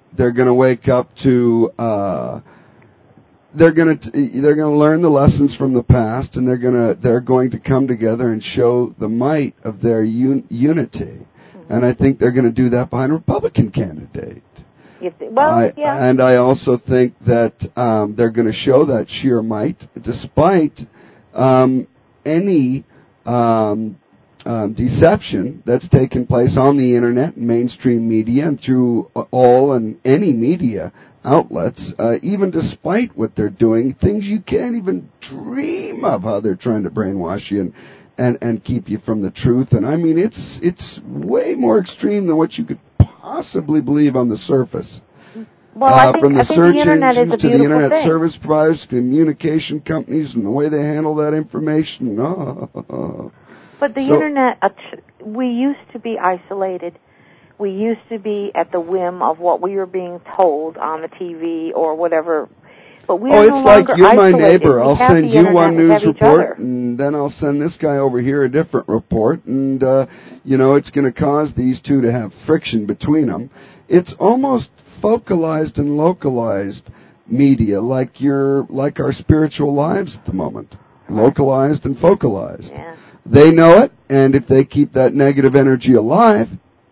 they're going to wake up to. Uh, they're going to they're going to learn the lessons from the past, and they're going to they're going to come together and show the might of their un- unity. Mm-hmm. And I think they're going to do that behind a Republican candidate. Well, I, yeah. And I also think that um, they're going to show that sheer might, despite um, any um, um, deception that's taken place on the internet and mainstream media and through all and any media outlets, uh, even despite what they're doing, things you can't even dream of how they're trying to brainwash you and, and, and keep you from the truth. And I mean, it's it's way more extreme than what you could possibly believe on the surface. Well, uh, I think, from the I think search the internet engines is a to the internet thing. service providers, communication companies, and the way they handle that information. Oh. But the so, internet, uh, we used to be isolated. We used to be at the whim of what we were being told on the T V or whatever. But we oh, are it's no like longer you're isolated. my neighbor. We I'll have send the you one internet, we news have each report, other. and then I'll send this guy over here a different report, and uh, you know it's going to cause these two to have friction between them. It's almost focalized and localized media, like your like our spiritual lives at the moment, localized and focalized. Yeah. They know it, and if they keep that negative energy alive,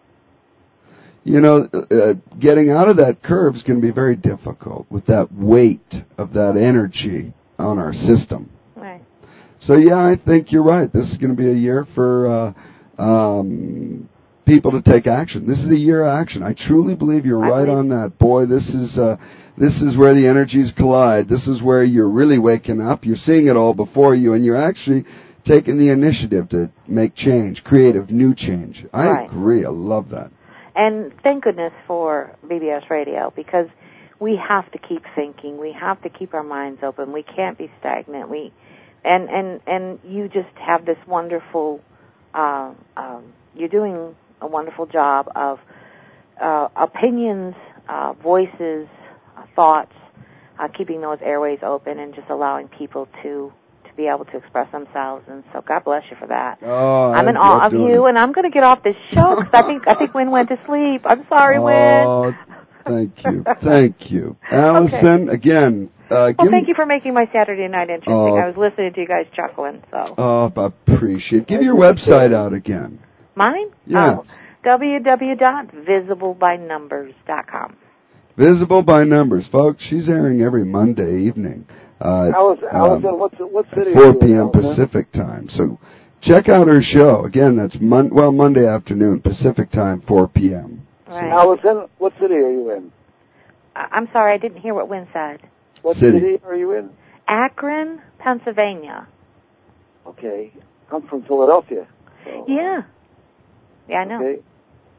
you know, uh, getting out of that curve is going to be very difficult with that weight of that energy on our system. Right. So, yeah, I think you're right. This is going to be a year for uh, um, people to take action. This is a year of action. I truly believe you're I right believe- on that. Boy, this is uh, this is where the energies collide. This is where you're really waking up. You're seeing it all before you, and you're actually taking the initiative to make change, creative, new change. I Right. agree. I love that. And thank goodness for B B S Radio, because we have to keep thinking. We have to keep our minds open. We can't be stagnant. We, and and and you just have this wonderful. Uh, um, you're doing a wonderful job of uh, opinions, uh, voices, uh, thoughts, uh, keeping those airways open, and just allowing people to. be able to express themselves, and so God bless you for that. Oh, I'm in I awe of you, it. and I'm going to get off this show because I think I think Wynn went to sleep. I'm sorry, oh, Wynn. Oh, thank you, thank you, Allison. Okay. Again, uh, well, thank you for making my Saturday night interesting. Oh. I was listening to you guys chuckling. So. Oh, I appreciate. Give your website out again. Mine? Yes. Oh, w w w dot visible by numbers dot com. Visible by Numbers, folks. She's airing every Monday evening. Uh, Allison, Allison um, what's what city? four are you in, p.m. Allison? Pacific time. So check out her show. Again, that's mon- well Monday afternoon Pacific time, four p.m. Right. Allison, what city are you in? I- I'm sorry, I didn't hear what Wynn said. What City. city are you in? Akron, Pennsylvania. Okay, I'm from Philadelphia. So. Yeah. Yeah, I know. Okay.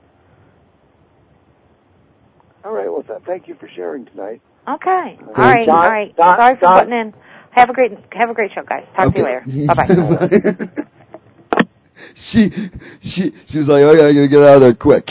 All right. Well, th- thank you for sharing tonight. Okay. All right. Don, all right. Don, Sorry for Don. butting in. Have a great have a great show, guys. Talk Okay. to you later. Bye bye. she she she was like, "Oh yeah, I gotta get out of there quick."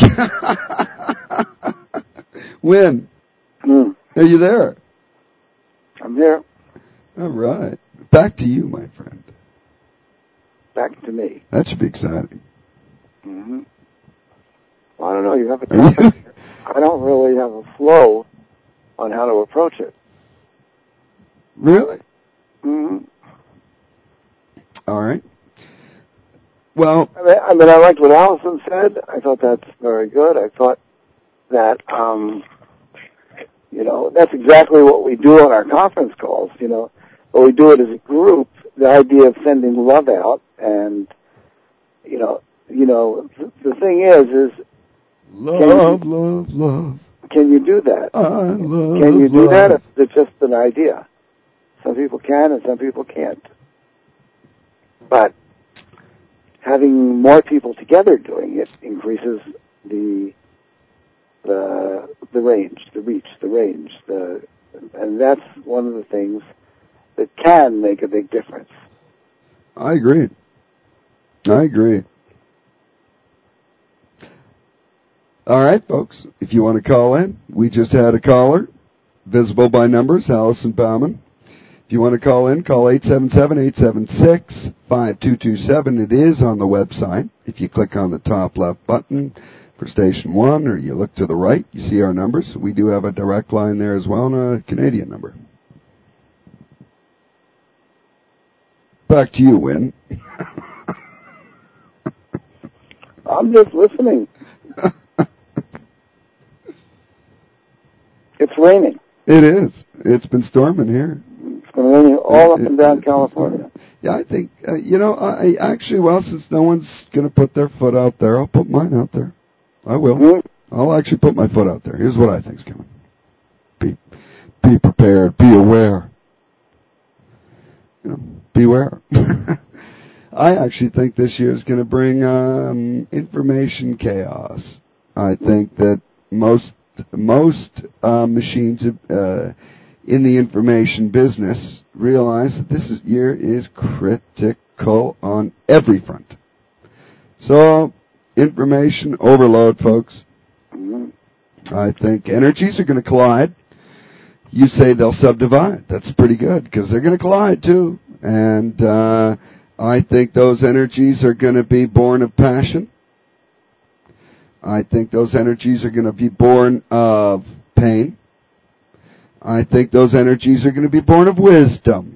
Wynn, Mm. are you there? I'm here. All right. Back to you, my friend. Back to me. That should be exciting. Mm-hmm. Well, I don't know. You have a Are you- topic. I don't really have a flow on how to approach it. Really? Mm-hmm. All right. Well, I mean, I mean, I liked what Allison said. I thought that's very good. I thought that, um, you know, that's exactly what we do on our conference calls, you know. But we do it as a group, the idea of sending love out. And, you know, you know, th- the thing is, is love, love, love. can you do that? I love Can you do love. that if it's just an idea? Some people can and some people can't. But having more people together doing it increases the the the range, the reach, the range, the and that's one of the things that can make a big difference. I agree. I agree. All right, folks. If you want to call in, we just had a caller, visible by numbers, Allison Bauman. If you want to call in, call eight seven seven, eight seven six, five two two seven. It is on the website. If you click on the top left button, for Station one, or you look to the right, you see our numbers. We do have a direct line there as well, and a Canadian number. Back to you, Win. I'm just listening. It's raining. It is. It's been storming here. It's been raining all up It- and down it- California. Yeah, I think, uh, you know, I actually, well, since no one's going to put their foot out there, I'll put mine out there. I will. Mm-hmm. I'll actually put my foot out there. Here's what I think's coming. Be, be prepared. Be aware. You know, beware. I actually think this year is going to bring um, information chaos. I think that most most uh, machines uh, in the information business realize that this is, year is critical on every front. So, information overload, folks. Mm-hmm. I think energies are going to collide. You say they'll subdivide. That's pretty good, because they're going to collide, too. And uh, I think those energies are going to be born of passion. I think those energies are going to be born of pain. I think those energies are going to be born of wisdom.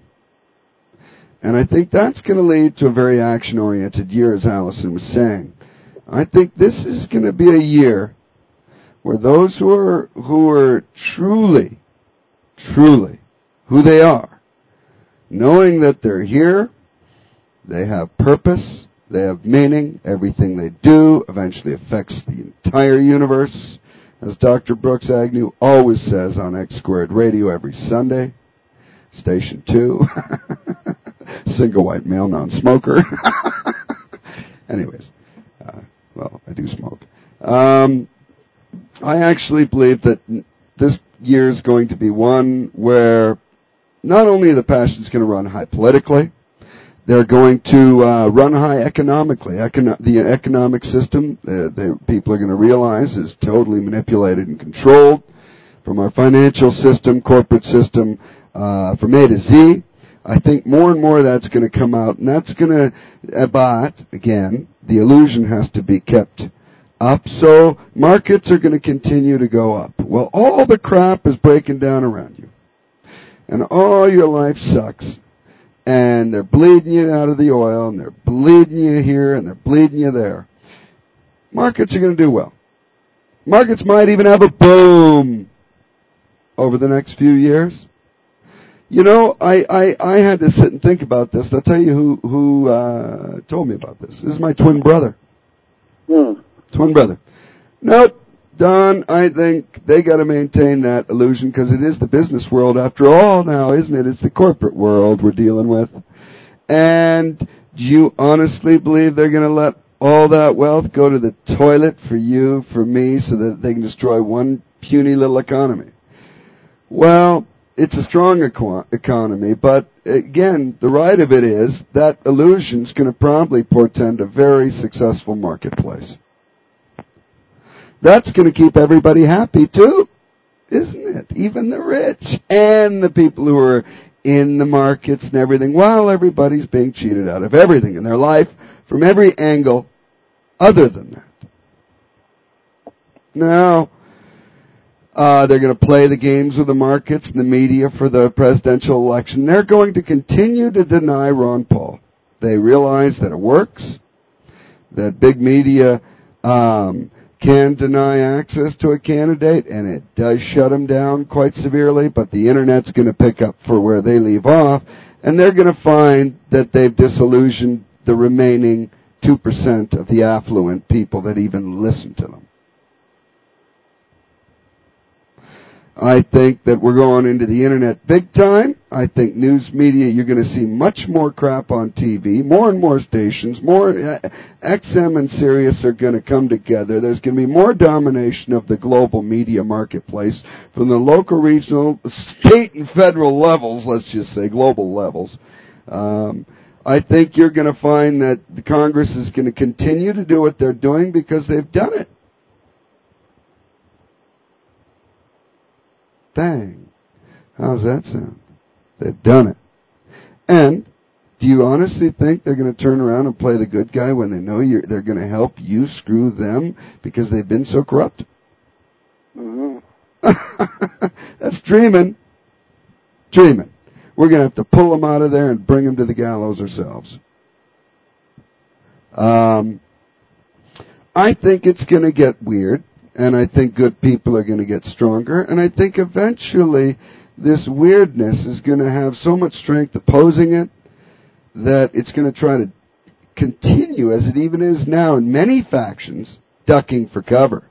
And I think that's going to lead to a very action-oriented year, as Allison was saying. I think this is going to be a year where those who are who are truly, truly who they are, knowing that they're here, they have purpose, they have meaning, everything they do eventually affects the entire universe, as Doctor Brooks Agnew always says on X Squared Radio every Sunday, Station two, single white male non-smoker. Anyways, uh, well, I do smoke. Um, I actually believe that this year is going to be one where not only are the passions going to run high politically, they're going to uh, run high economically. Econo- the economic system, uh, the people are going to realize, is totally manipulated and controlled from our financial system, corporate system, uh, from A to Z. I think more and more of that's going to come out, and that's going to, uh, but, again, the illusion has to be kept up, so markets are going to continue to go up. Well, all the crap is breaking down around you, and all your life sucks, and they're bleeding you out of the oil, and they're bleeding you here, and they're bleeding you there. Markets are going to do well. Markets might even have a boom over the next few years. You know, I, I, I had to sit and think about this. I'll tell you who, who uh, told me about this. This is my twin brother. Hmm. Twin brother. Nope. Don, I think they got to maintain that illusion, because it is the business world after all now, isn't it? It's the corporate world we're dealing with. And do you honestly believe they're going to let all that wealth go to the toilet for you, for me, so that they can destroy one puny little economy? Well, it's a strong eco- economy, but again, the right of it is that illusion's going to probably portend a very successful marketplace. That's going to keep everybody happy, too, isn't it? Even the rich and the people who are in the markets and everything, while everybody's being cheated out of everything in their life from every angle other than that. Now, uh, they're going to play the games with the markets and the media for the presidential election. They're going to continue to deny Ron Paul. They realize that it works, that big media um, can deny access to a candidate, and it does shut them down quite severely, but the Internet's going to pick up for where they leave off, and they're going to find that they've disillusioned the remaining two percent of the affluent people that even listen to them. I think that we're going into the Internet big time. I think news media, you're going to see much more crap on T V, more and more stations, more uh, X M and Sirius are going to come together. There's going to be more domination of the global media marketplace from the local, regional, state, and federal levels, let's just say global levels. Um, I think you're going to find that the Congress is going to continue to do what they're doing because they've done it. Bang. How's that sound? They've done it. And Do you honestly think they're going to turn around and play the good guy when they know you're, they're going to help you screw them because they've been so corrupt? Mm-hmm. That's dreaming. Dreaming. We're going to have to pull them out of there and bring them to the gallows ourselves. Um, I think it's going to get weird, and I think good people are going to get stronger, and I think eventually this weirdness is going to have so much strength opposing it that it's going to try to continue, as it even is now in many factions, ducking for cover.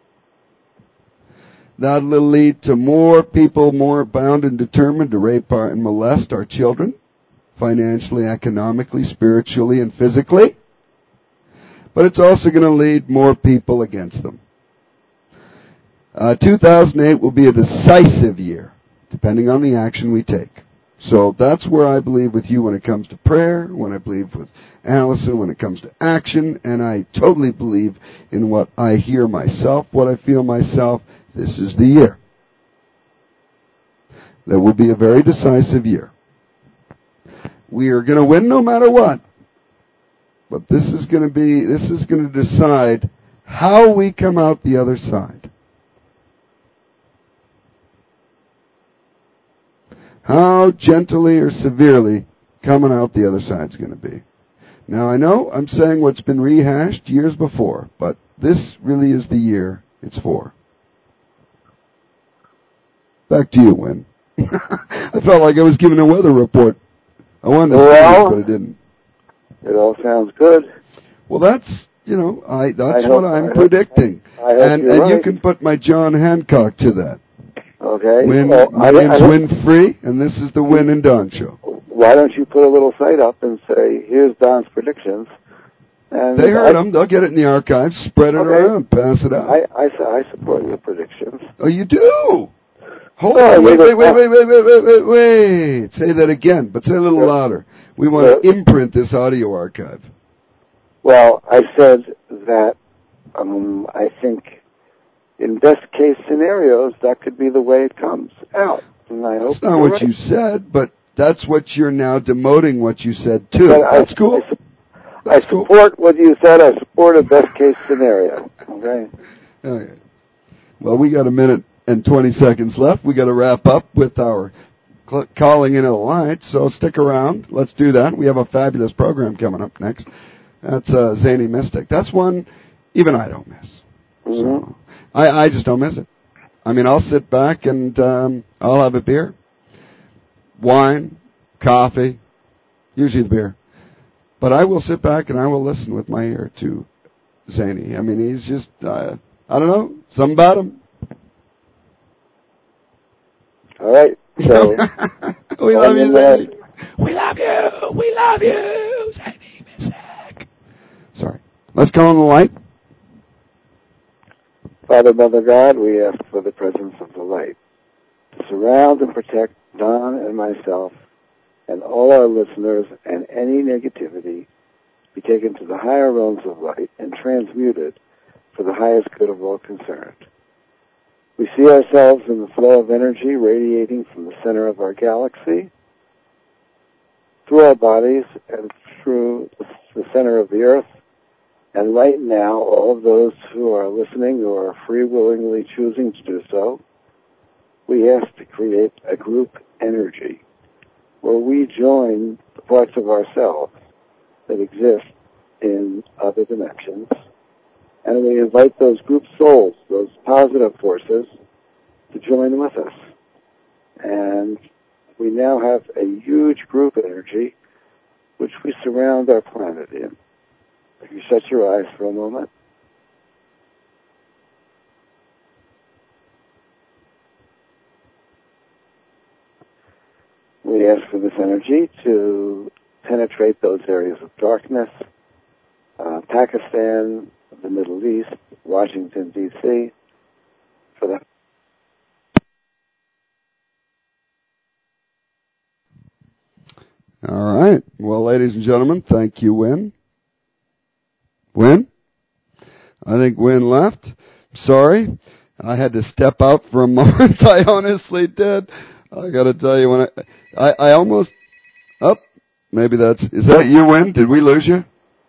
That will lead to more people more bound and determined to rape our, and molest our children, financially, economically, spiritually, and physically. But it's also going to lead more people against them. Uh, two thousand eight will be a decisive year, depending on the action we take. So that's where I believe with you when it comes to prayer, when I believe with Allison when it comes to action, and I totally believe in what I hear myself, what I feel myself. This is the year. That will be a very decisive year. We are going to win no matter what. But this is going to be, this is going to decide how we come out the other side. How gently or severely coming out the other side is going to be. Now, I know I'm saying what's been rehashed years before, but this really is the year it's for. Back to you, Win. I felt like I was giving a weather report. I wanted to say it, but I didn't. It all sounds good. Well, that's, you know, I that's I what hope, I'm I predicting. Hope, I hope and you're and right. you can put my John Hancock to that. Okay. Win, well, my I, name's I, Win Free, and this is the Win and Don Show. Why don't you put a little site up and say, here's Don's predictions? And they heard I, them. They'll get it in the archives. Spread it okay. around. Pass it out. I, I, I support your predictions. Oh, you do? Hold no, on. Wait, wait, wait, wait, wait, wait, wait, wait, wait. Say that again, but say a little yeah. louder. We want yeah. to imprint this audio archive. Well, I said that um, I think in best case scenarios, that could be the way it comes out. And I that's hope not what right. you said, but that's what you're now demoting what you said, too. But That's I, cool. I, su- that's I cool. support what you said. I support a best case scenario. Okay? Okay. Well, we got a minute and twenty seconds left. We got to wrap up with our cl- calling in of the light, so stick around. Let's do that. We have a fabulous program coming up next. That's uh, Zany Mystic. That's one even I don't miss. Mm-hmm. So I, I just don't miss it. I mean, I'll sit back and um, I'll have a beer, wine, coffee, usually the beer. But I will sit back and I will listen with my ear to Zany. I mean, he's just, uh, I don't know, something about him. All right. So we love you, Zany. We love you. We love you, Zany Mystic. Sorry. Let's call on the light. Father, Mother God, we ask for the presence of the light to surround and protect Don and myself and all our listeners, and any negativity be taken to the higher realms of light and transmuted for the highest good of all concerned. We see ourselves in the flow of energy radiating from the center of our galaxy, through our bodies and through the center of the earth, and right now, all of those who are listening, who are free willingly choosing to do so, we ask to create a group energy where we join the parts of ourselves that exist in other dimensions, and we invite those group souls, those positive forces, to join with us. And we now have a huge group energy which we surround our planet in. If you shut your eyes for a moment. We ask for this energy to penetrate those areas of darkness, uh, Pakistan, the Middle East, Washington, D C, for the All right. Well, ladies and gentlemen, thank you, Win. Win? I think Win left. Sorry. I had to step out for a moment. I honestly did. I got to tell you, when I, I, I almost, up, oh, maybe that's, is that you, Win? Did we lose you?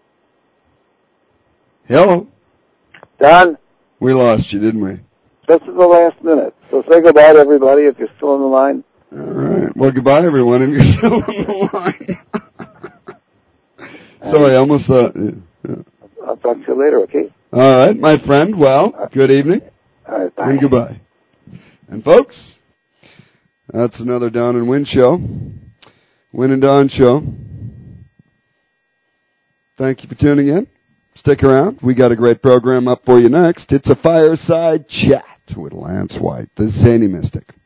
Hello? Don? We lost you, didn't we? This is the last minute. So say goodbye to everybody if you're still on the line. All right. Well, goodbye, everyone, if you're still on the line. Sorry, I almost thought... Yeah. I'll talk to you later, okay? All right, my friend. Well, good evening. All right, bye. And goodbye. And, folks, that's another Don and Win show. Win and Don show. Thank you for tuning in. Stick around. We got a great program up for you next. It's a fireside chat with Lance White, the Zany Mystic.